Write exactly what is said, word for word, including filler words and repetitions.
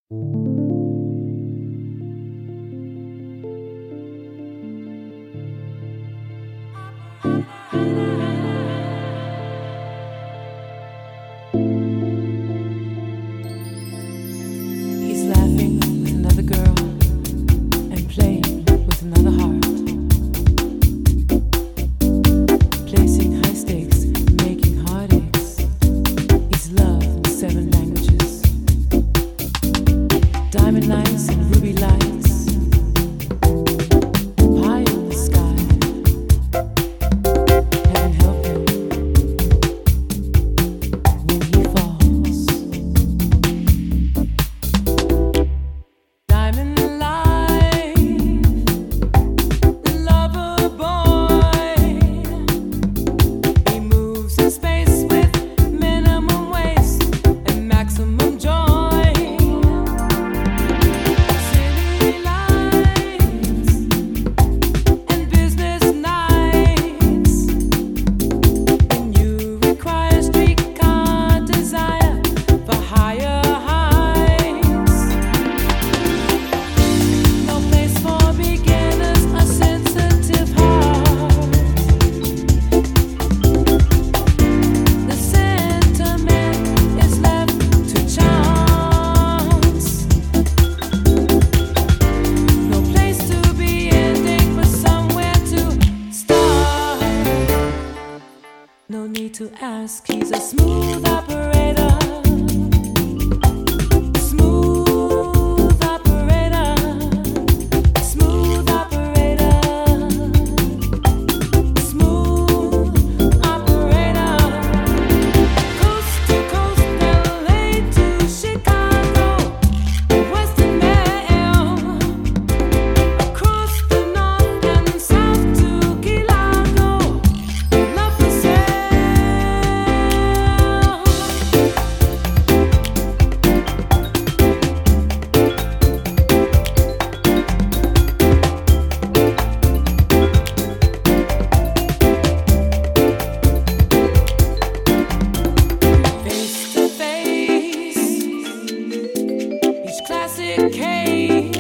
He's laughing with another girl and playing with another heart, placing high stakes, making heartaches. He's love in seven languages, diamond lights and ruby lights, high in the sky. Heaven help him when he falls. Diamond life, lover boy. He moves in space with minimum waste and maximum joy. City lights and business nights. When you require streetcar desire for higher heights. No place for beginners, a sensitive heart. The sentiment is left to chance. No place to be ending, but somewhere to start. No need to ask, he's a smooth operator. Smooth operator. Smooth operator. Smooth operator. Coast to coast, L A to Chicago, Western Mail. Across the north and south to Key Largo, love for sale. Face to face, each classic case.